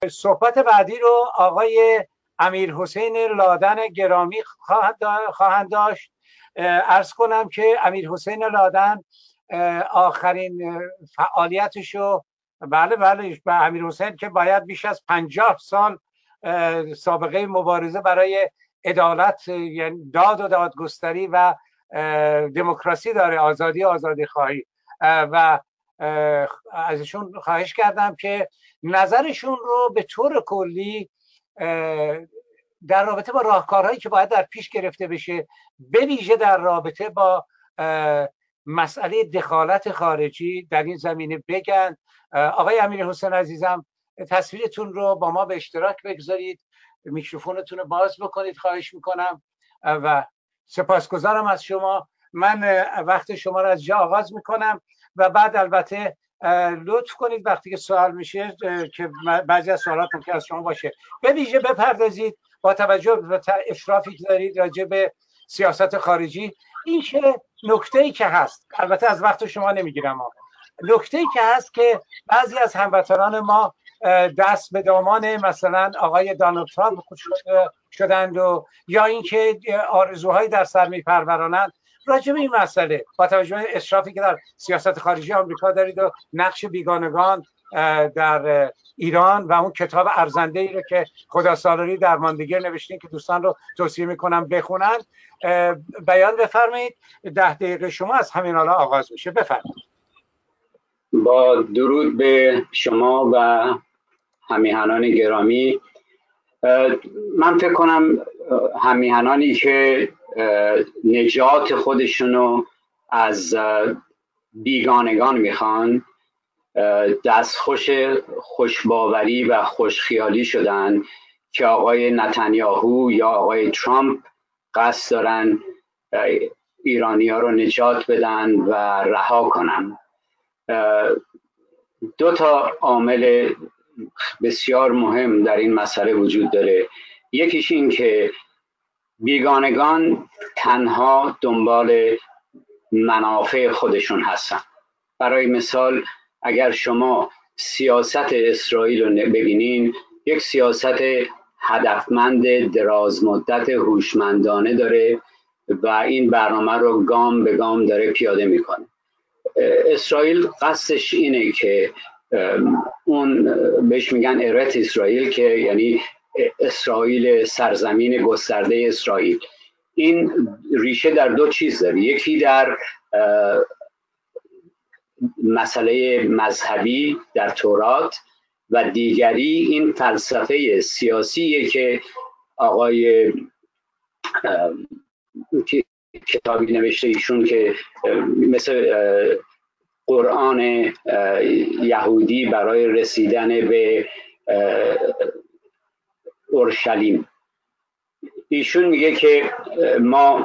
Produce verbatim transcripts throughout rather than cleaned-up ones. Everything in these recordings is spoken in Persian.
صحبت بعدی رو آقای امیر حسین لادن گرامی خواهند داشت. عرض کنم که امیر حسین لادن آخرین فعالیتشو، بله بله به امیر حسین که باید بیش از پنجاه سال سابقه مبارزه برای عدالت، یعنی داد و دادگستری و دموکراسی داره، آزادی آزادی خواهی، و ازشون خواهش کردم که نظرشون رو به طور کلی در رابطه با راهکارهایی که باید در پیش گرفته بشه، به ویژه در رابطه با مسئله دخالت خارجی در این زمینه بگن. آقای امیر حسین عزیزم، تصویرتون رو با ما به اشتراک بگذارید، میکروفونتون رو باز بکنید خواهش میکنم و سپاسگزارم از شما. من وقت شما رو از جا آغاز میکنم و بعد البته لطف کنید وقتی که سوال میشه که بعضی از سوالات ممکن از شما باشه، به ویژه بپردازید با توجه به اشرافی که دارید راجع به سیاست خارجی. این که نکته‌ای که هست، البته از وقت شما نمیگیرم، نکته‌ای که هست که بعضی از هموطنان ما دست به دامان مثلا آقای دونالد ترامپ شدند و یا اینکه آرزوهایی در سر میپرورانند راجع به این مسئله با توجه به اشرافی که در سیاست خارجی آمریکا دارید و نقش بیگانگان در ایران و اون کتاب ارزنده‌ای رو که خدا سالاری درماندگی نوشتین که دوستان رو توصیه میکنم بخونن، بیان بفرمایید. ده دقیقه شما از همین حالا آغاز میشه، بفرمایید. با درود به شما و همیهنان گرامی، من فکر کنم همیهنانی که نجات خودشونو از بیگانگان میخوان دستخوش خوشباوری و خوشخیالی شدن که آقای نتانیاهو یا آقای ترامپ قصد دارن ایرانی ها رو نجات بدن و رها کنن. دو تا عامل بسیار مهم در این مسئله وجود داره. یکیش این که بیگانگان تنها دنبال منافع خودشون هستن. برای مثال اگر شما سیاست اسرائیل رو ببینین، یک سیاست هدفمند دراز مدت هوشمندانه داره و این برنامه رو گام به گام داره پیاده میکنه. اسرائیل قصدش اینه که اون بهش میگن ارت اسرائیل، که یعنی اسرائیل سرزمین گسترده اسرائیل. این ریشه در دو چیز داره، یکی در مسئله مذهبی در تورات و دیگری این فلسفه سیاسیه که آقای کتابی نوشته ایشون که مثل قرآن یهودی برای رسیدن به اورشلیم. ایشون میگه که ما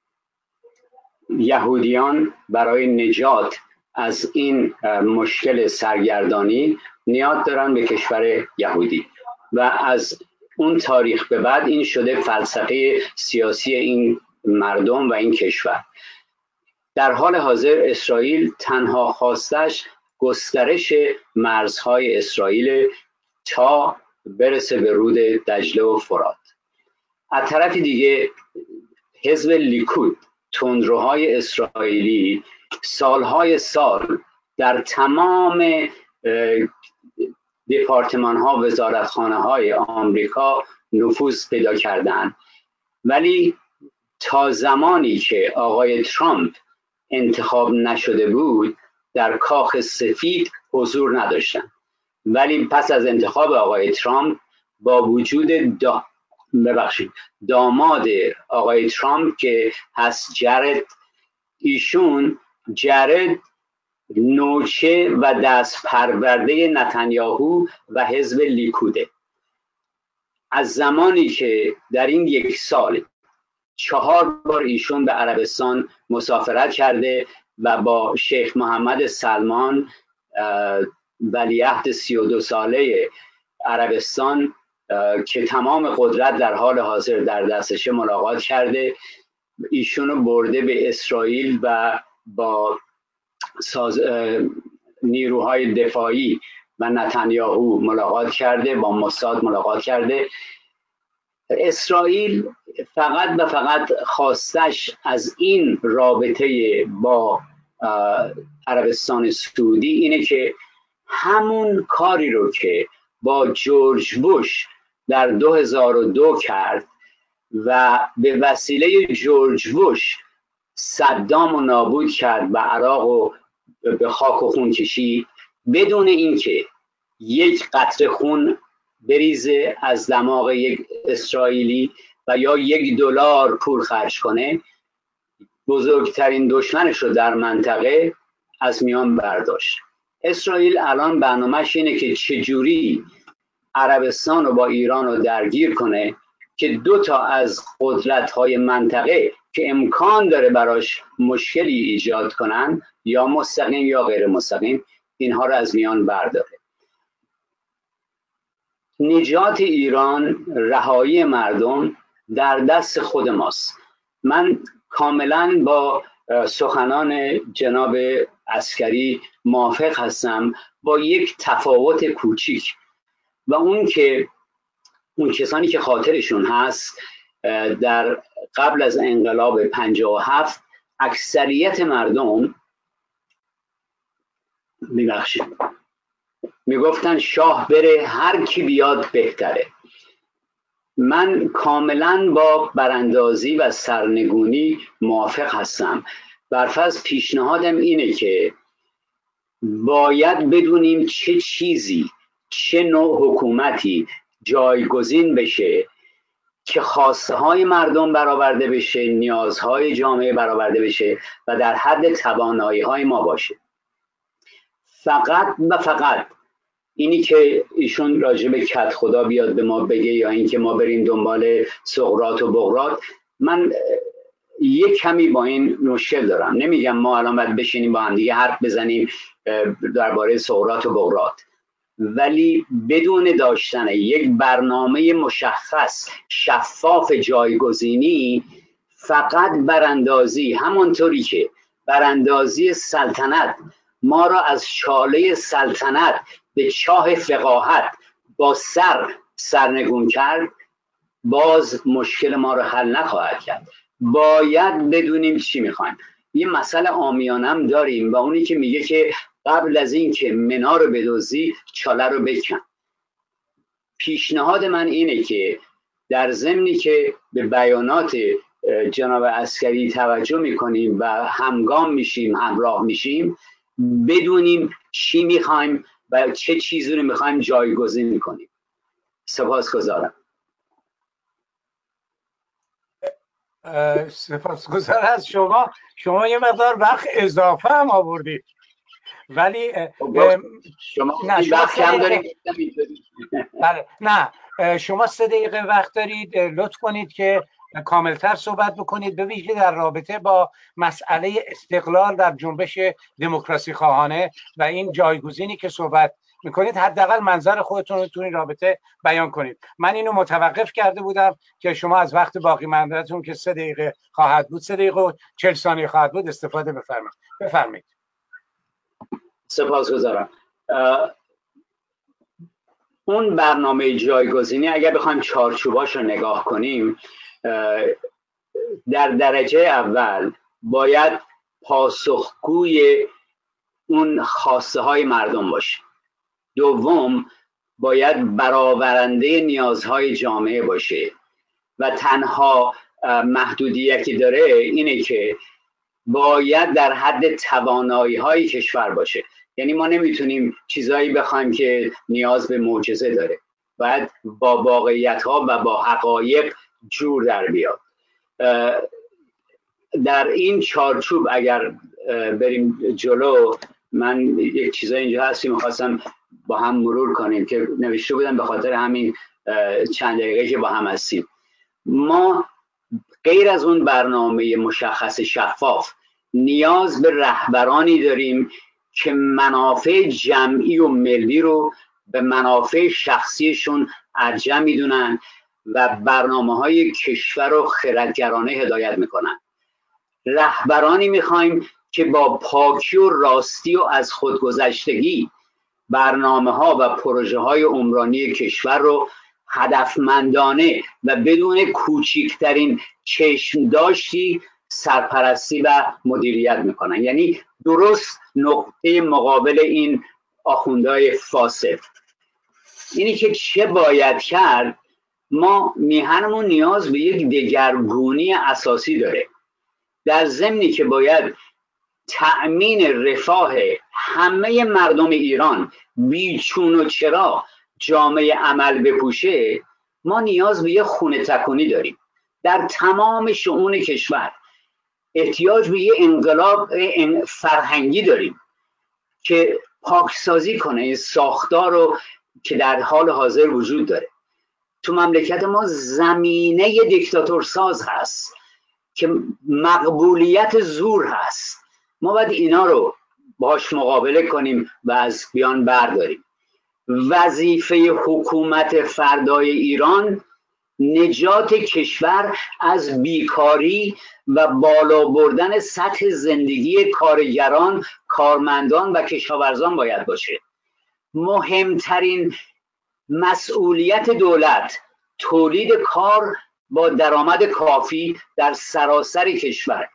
یهودیان برای نجات از این مشکل سرگردانی نیاز دارن به کشور یهودی و از اون تاریخ به بعد این شده فلسفه سیاسی این مردم و این کشور. در حال حاضر اسرائیل تنها خواستش گسترش مرزهای اسرائیل تا برسه به رود دجله و فرات. از طرف دیگه حزب لیکود، تندروهای اسرائیلی، سالهای سال در تمام دپارتمان ها، وزارتخانه های آمریکا نفوذ پیدا کردند، ولی تا زمانی که آقای ترامپ انتخاب نشده بود در کاخ سفید حضور نداشتن. ولی پس از انتخاب آقای ترامپ با وجود دا ببخشید داماد آقای ترامپ که هست جرد، ایشون جرد نوچه و دست پرورده نتانیاهو و حزب لیکوده. از زمانی که در این یک سال چهار بار ایشون به عربستان مسافرت کرده و با شیخ محمد سلمان ولیعهد سی و دو ساله عربستان که تمام قدرت در حال حاضر در دستشه ملاقات کرده، ایشونو برده به اسرائیل و با ساز نیروهای دفاعی و نتانیاهو ملاقات کرده، با موساد ملاقات کرده. اسرائیل فقط و فقط خواستش از این رابطه با عربستان سعودی اینه که همون کاری رو که با جورج بوش در دو هزار و دو کرد و به وسیله جورج بوش صدام رو نابود کرد و عراق رو به خاک و خون کشید، بدون اینکه یک قطره خون بریزه از دماغ یک اسرائیلی و یا یک دلار پول خرج کنه، بزرگترین دشمنش رو در منطقه از میان برداشت. اسرائیل الان برنامهش اینه که چجوری عربستان رو با ایران رو درگیر کنه که دو تا از قدرت‌های منطقه که امکان داره براش مشکلی ایجاد کنن، یا مستقیم یا غیر مستقیم، اینها رو از میان برداره. نجات ایران، رهایی مردم در دست خود ماست. من کاملا با سخنان جناب عسکری موافق هستم، با یک تفاوت کوچیک، و اون که اون کسانی که خاطرشون هست در قبل از انقلاب پنجاه و هفت اکثریت مردم میبخشید میگفتن شاه بره هر کی بیاد بهتره. من کاملا با براندازی و سرنگونی موافق هستم. برفرض پیشنهادم اینه که باید بدونیم چه چیزی، چه نوع حکومتی جایگزین بشه که خواسته های مردم برآورده بشه، نیازهای جامعه برآورده بشه و در حد توانایی های ما باشه. فقط و فقط اینی که ایشون راجع به کت خدا بیاد به ما بگه، یا اینکه ما بریم دنبال سقراط و بقراط، من یک کمی با این مشکل دارم. نمیگم ما الان باید بشینیم با هم دیگه حرف بزنیم درباره سقراط و بقراط، ولی بدون داشتن یک برنامه مشخص شفاف جایگزینی، فقط براندازی، همونطوری که براندازی سلطنت ما را از چاله سلطنت به چاه فقاهت با سر سرنگون کرد، باز مشکل ما را حل نخواهد کرد. باید بدونیم چی میخوایم. یه مسئله عامیانه داریم و اونی که میگه که قبل از این که منا رو بدزدی چاله رو بکن. پیشنهاد من اینه که در ضمنی که به بیانات جناب عسکری توجه میکنیم و همگام میشیم، همراه میشیم، بدونیم چی میخوایم و چه چیزی رو میخوایم جایگزین میکنیم. سپاسگزارم. سپاسگزار از شما. شما یه مقدار وقت اضافه هم آوردید، ولی شما وقت کم دارید. بله، نه، شما سه دقیقه وقت دارید. لطف کنید که کاملتر صحبت بکنید، به ویژه در رابطه با مسئله استقلال در جنبش دموکراسی خواهانه و این جایگزینی که صحبت میکنید. حداقل منظر خودتون رو تو این رابطه بیان کنید. من اینو متوقف کرده بودم که شما از وقت باقی مانده‌تون که سه دقیقه خواهد بود، سه دقیقه و چهل ثانیه خواهد بود، استفاده بفرمایید. بفرمایید. سپاسگزارم. اون برنامه جایگزینی اگر بخوایم چارچوباش رو نگاه کنیم، در درجه اول باید پاسخگوی اون خواسته های مردم باشه. دوم باید برآورنده نیازهای جامعه باشه و تنها محدودیتی داره اینه که باید در حد توانایی های کشور باشه. یعنی ما نمیتونیم چیزایی بخوایم که نیاز به معجزه داره، باید با واقعیت ها و با حقایق جور در بیاد. در این چارچوب اگر بریم جلو، من یک چیزایی اینجا هستی میخواستم با هم مرور کنیم که نوشته بودم به خاطر همین چند دقیقه که با هم هستیم. ما غیر از اون برنامه مشخص شفاف نیاز به رهبرانی داریم که منافع جمعی و ملی رو به منافع شخصیشون ارجح میدونن و برنامه های کشور رو خردگرانه هدایت میکنن. رهبرانی میخوایم که با پاکی و راستی و از خودگذشتگی برنامه ها و پروژه های عمرانی کشور رو هدفمندانه و بدون کوچکترین چشم داشتی سرپرستی و مدیریت میکنن. یعنی درست نقطه مقابل این آخوندهای فاسد. اینی که چه باید کرد، ما میهنمون نیاز به یک دگرگونی اساسی داره، در ضمنی که باید تأمین رفاه همه مردم ایران بیچون و چرا جامعه عمل بپوشه. ما نیاز به یه خونه تکونی داریم در تمام شئون کشور. احتیاج به یه انقلاب فرهنگی داریم که پاکسازی کنه این ساختار رو که در حال حاضر وجود داره. تو مملکت ما زمینه دیکتاتور ساز هست که مقبولیت زور هست. ما باید اینا رو باش مقابله کنیم و از بیان برداریم. وظیفه حکومت فردای ایران نجات کشور از بیکاری و بالا بردن سطح زندگی کارگران، کارمندان و کشاورزان باید باشه. مهمترین مسئولیت دولت تولید کار با درآمد کافی در سراسر کشور.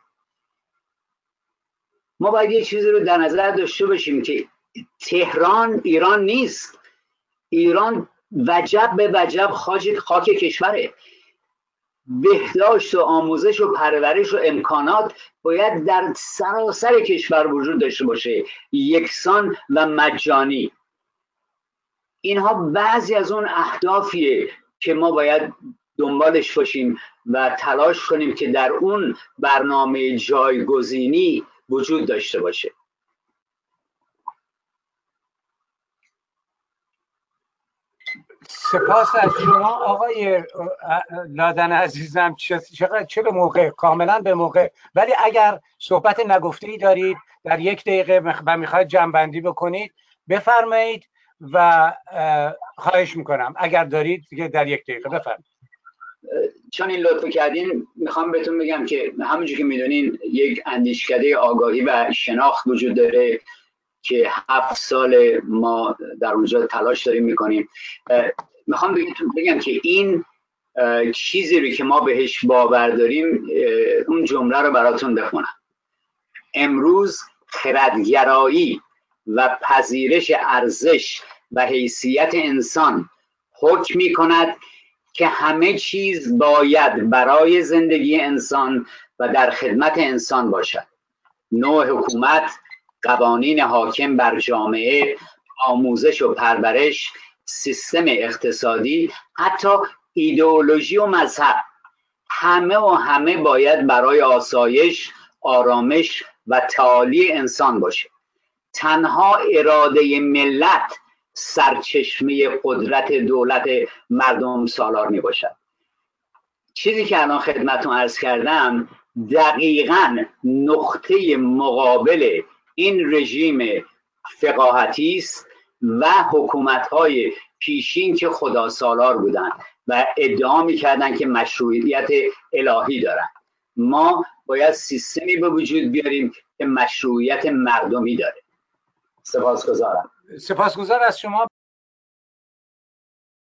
ما باید یه چیزی رو در نظر داشته باشیم که تهران ایران نیست. ایران وجب به وجب خاک, خاک کشوره. بهداشت و آموزش و پرورش و امکانات باید در سراسر کشور وجود داشته باشه، یکسان و مجانی. اینها بعضی از اون اهدافیه که ما باید دنبالش باشیم و تلاش کنیم که در اون برنامه جایگزینی وجود داشته باشه. سپاس از شما آقای لادن عزیزم. چقدر چه به موقع، کاملا به موقع. ولی اگر صحبت نگفته‌ای دارید در یک دقیقه و میخواید جمع‌بندی بکنید بفرمایید و خواهش میکنم اگر دارید دیگه در یک دقیقه بفرمایید. چون این لطف کردین میخوام بهتون بگم که همونجور که میدونین یک اندیشکده آگاهی و شناخت وجود داره که هفت سال ما در اونجا تلاش داریم میکنیم. میخوام بگم, بگم که این چیزی رو که ما بهش باور داریم، اون جمله رو براتون بخونم. امروز خردگرایی و پذیرش ارزش و حیثیت انسان حکم میکند که همه چیز باید برای زندگی انسان و در خدمت انسان باشد. نوع حکومت، قوانین حاکم بر جامعه، آموزش و پرورش، سیستم اقتصادی، حتی ایدئولوژی و مذهب، همه و همه باید برای آسایش، آرامش و تعالی انسان باشه. تنها اراده ملت سرچشمه قدرت دولت مردم سالار می باشد. چیزی که الان خدمتتون عرض کردم دقیقاً نقطه مقابل این رژیم فقاهتی است و حکومت‌های پیشین که خدا سالار بودند و ادعا می‌کردند که مشروعیت الهی دارند. ما باید سیستمی به وجود بیاریم که مشروعیت مردمی داره. سپاسگزارم. سپاسگزار از شما.